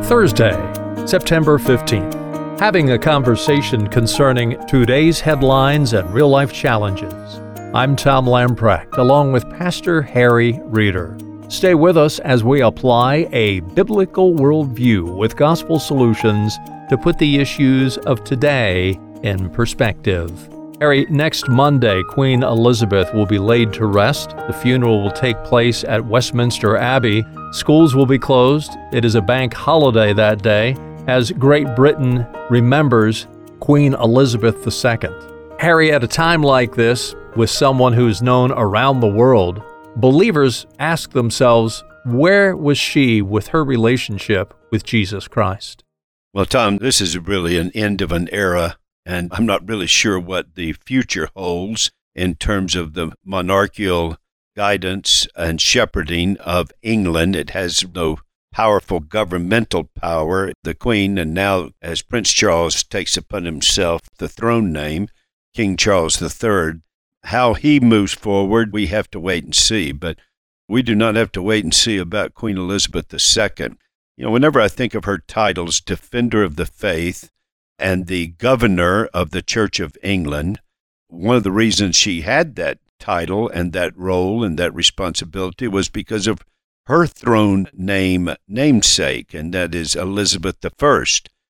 Thursday, September 15th. Having a conversation concerning today's headlines and real-life challenges. I'm Tom Lamprecht, along with Pastor Harry Reeder. Stay with us as we apply a biblical worldview with gospel solutions to put the issues of today in perspective. Harry, next Monday, Queen Elizabeth will be laid to rest. The funeral will take place at Westminster Abbey. Schools will be closed. It is a bank holiday that day as Great Britain remembers Queen Elizabeth II. Harry, at a time like this, with someone who is known around the world, believers ask themselves, where was she with her relationship with Jesus Christ? Well, Tom, this is really an end of an era, and I'm not really sure what the future holds in terms of the monarchical guidance and shepherding of England. It has no powerful governmental power. The Queen, and now as Prince Charles takes upon himself the throne name, King Charles III, how he moves forward, we have to wait and see. But we do not have to wait and see about Queen Elizabeth II. You know, whenever I think of her titles, Defender of the Faith and the Governor of the Church of England, one of the reasons she had that title and that role and that responsibility was because of her throne namesake, and that is Elizabeth I,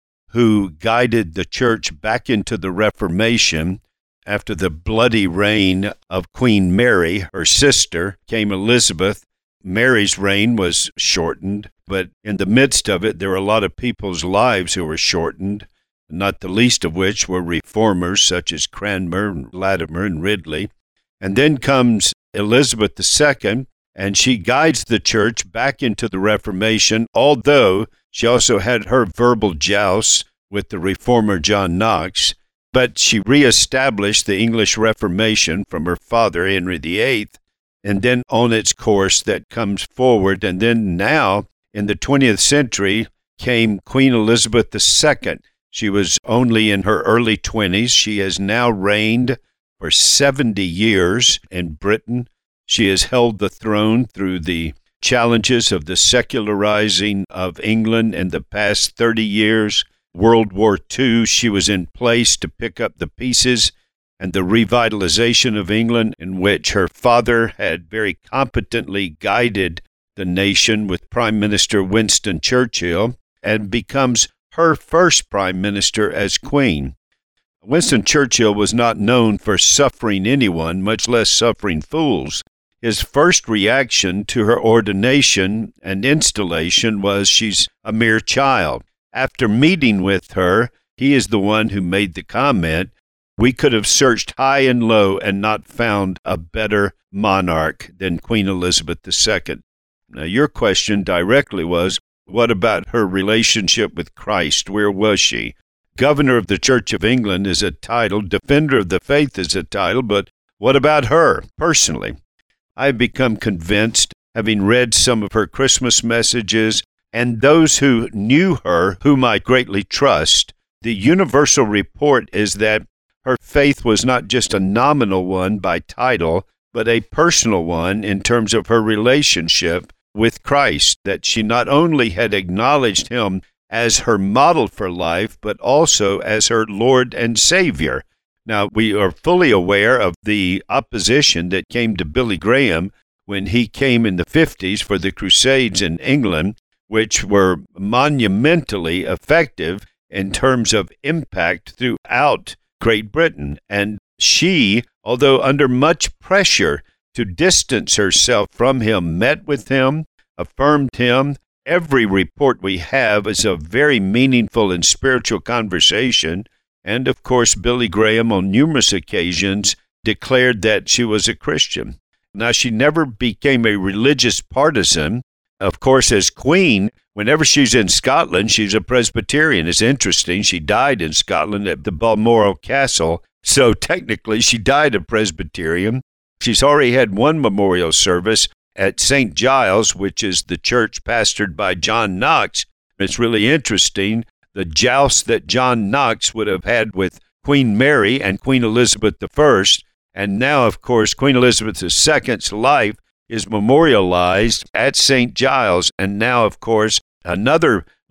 who guided the church back into the Reformation. After the bloody reign of Queen Mary, her sister, came Elizabeth. Mary's reign was shortened, but in the midst of it, there were a lot of people's lives who were shortened, not the least of which were reformers such as Cranmer and Latimer and Ridley. And then comes Elizabeth II, and she guides the church back into the Reformation, although she also had her verbal jousts with the reformer John Knox. But she reestablished the English Reformation from her father, Henry VIII, and then on its course that comes forward. And then now, in the 20th century, came Queen Elizabeth II. She was only in her early 20s. She has now reigned for 70 years in Britain. She has held the throne through the challenges of the secularizing of England in the past 30 years. World War II, she was in place to pick up the pieces and the revitalization of England, in which her father had very competently guided the nation with Prime Minister Winston Churchill, and becomes her first prime minister as queen. Winston Churchill was not known for suffering anyone, much less suffering fools. His first reaction to her ordination and installation was, she's a mere child. After meeting with her, he is the one who made the comment, we could have searched high and low and not found a better monarch than Queen Elizabeth II. Now, your question directly was, what about her relationship with Christ? Where was she? Governor of the Church of England is a title, Defender of the Faith is a title, but what about her personally? I've become convinced, having read some of her Christmas messages, and those who knew her, whom I greatly trust, the universal report is that her faith was not just a nominal one by title, but a personal one in terms of her relationship with Christ, that she not only had acknowledged him as her model for life, but also as her Lord and Savior. Now, we are fully aware of the opposition that came to Billy Graham when he came in the 50s for the Crusades in England, which were monumentally effective in terms of impact throughout Great Britain. And she, although under much pressure to distance herself from him, met with him, affirmed him. Every report we have is a very meaningful and spiritual conversation. And, of course, Billy Graham on numerous occasions declared that she was a Christian. Now, she never became a religious partisan. Of course, as queen, whenever she's in Scotland, she's a Presbyterian. It's interesting. She died in Scotland at the Balmoral Castle. So technically, she died a Presbyterian. She's already had one memorial service at St. Giles, which is the church pastored by John Knox. It's really interesting, the joust that John Knox would have had with Queen Mary and Queen Elizabeth I. And now, of course, Queen Elizabeth II's life is memorialized at St. Giles. And now, of course, another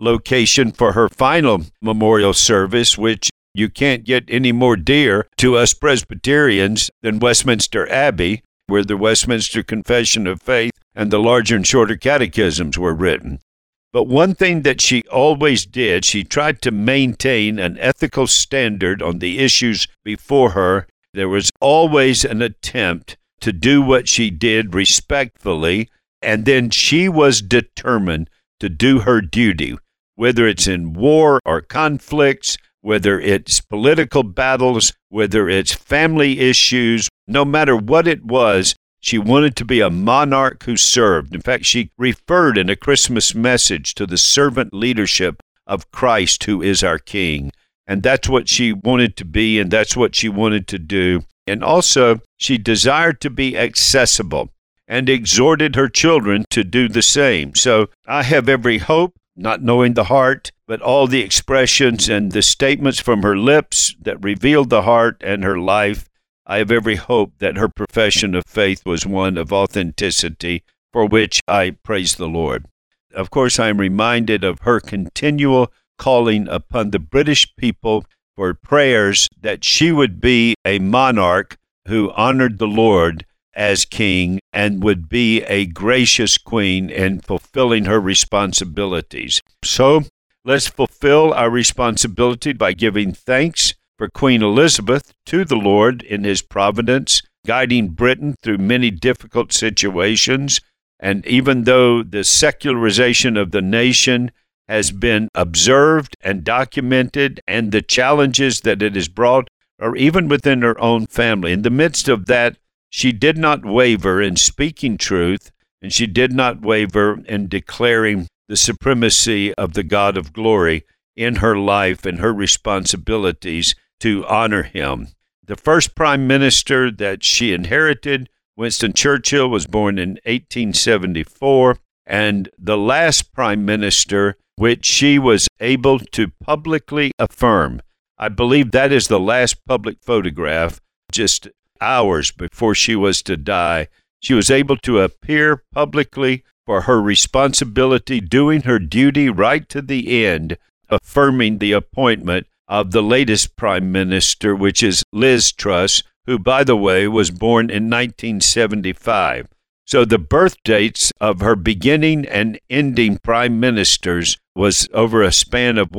location for her final memorial service, which you can't get any more dear to us Presbyterians than Westminster Abbey, where the Westminster Confession of Faith and the larger and shorter catechisms were written. But one thing that she always did, she tried to maintain an ethical standard on the issues before her. There was always an attempt to do what she did respectfully, and then she was determined to do her duty, whether it's in war or conflicts, whether it's political battles, whether it's family issues, no matter what it was, she wanted to be a monarch who served. In fact, she referred in a Christmas message to the servant leadership of Christ, who is our King. And that's what she wanted to be, and that's what she wanted to do. And also, she desired to be accessible and exhorted her children to do the same. So I have every hope, not knowing the heart, but all the expressions and the statements from her lips that revealed the heart and her life. I have every hope that her profession of faith was one of authenticity, for which I praise the Lord. Of course, I am reminded of her continual calling upon the British people for prayers that she would be a monarch who honored the Lord as king and would be a gracious queen in fulfilling her responsibilities. So let's fulfill our responsibility by giving thanks for Queen Elizabeth to the Lord in his providence, guiding Britain through many difficult situations. And even though the secularization of the nation has been observed and documented, and the challenges that it has brought are even within her own family, in the midst of that, she did not waver in speaking truth, and she did not waver in declaring the supremacy of the God of glory in her life and her responsibilities to honor him. The first prime minister that she inherited, Winston Churchill, was born in 1874, and the last prime minister which she was able to publicly affirm. I believe that is the last public photograph, just hours before she was to die. She was able to appear publicly for her responsibility, doing her duty right to the end, affirming the appointment of the latest prime minister, which is Liz Truss, who, by the way, was born in 1975. So the birth dates of her beginning and ending prime ministers was over a span of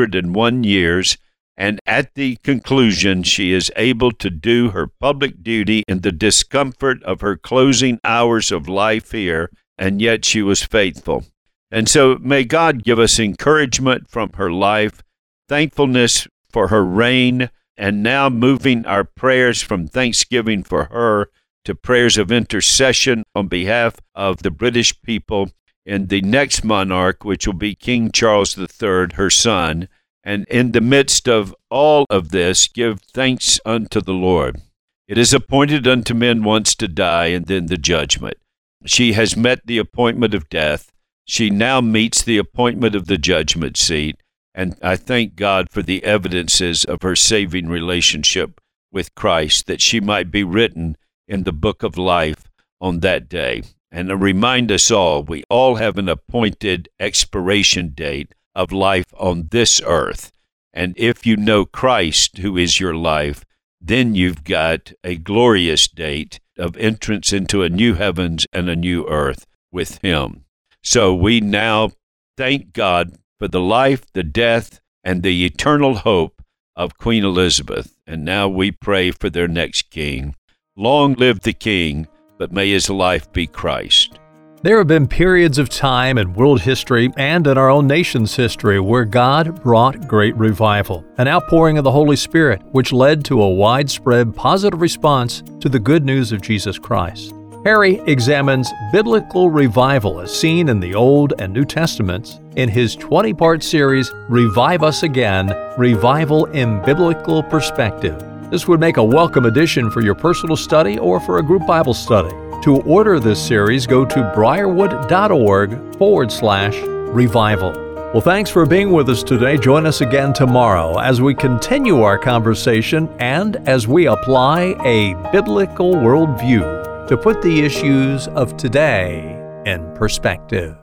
101 years, and at the conclusion, she is able to do her public duty in the discomfort of her closing hours of life here, and yet she was faithful. And so may God give us encouragement from her life, thankfulness for her reign, and now moving our prayers from thanksgiving for her to prayers of intercession on behalf of the British people and the next monarch, which will be King Charles III, her son. And in the midst of all of this, give thanks unto the Lord. It is appointed unto men once to die, and then the judgment. She has met the appointment of death. She now meets the appointment of the judgment seat. And I thank God for the evidences of her saving relationship with Christ, that she might be written in the book of life on that day. And to remind us all, we all have an appointed expiration date of life on this earth. And if you know Christ, who is your life, then you've got a glorious date of entrance into a new heavens and a new earth with him. So we now thank God for the life, the death, and the eternal hope of Queen Elizabeth. And now we pray for their next king. Long live the king, but may his life be Christ. There have been periods of time in world history and in our own nation's history where God brought great revival, an outpouring of the Holy Spirit, which led to a widespread positive response to the good news of Jesus Christ. Harry examines biblical revival as seen in the Old and New Testaments in his 20-part series, Revive Us Again, Revival in Biblical Perspective. This would make a welcome addition for your personal study or for a group Bible study. To order this series, go to briarwood.org/revival. Well, thanks for being with us today. Join us again tomorrow as we continue our conversation and as we apply a biblical worldview to put the issues of today in perspective.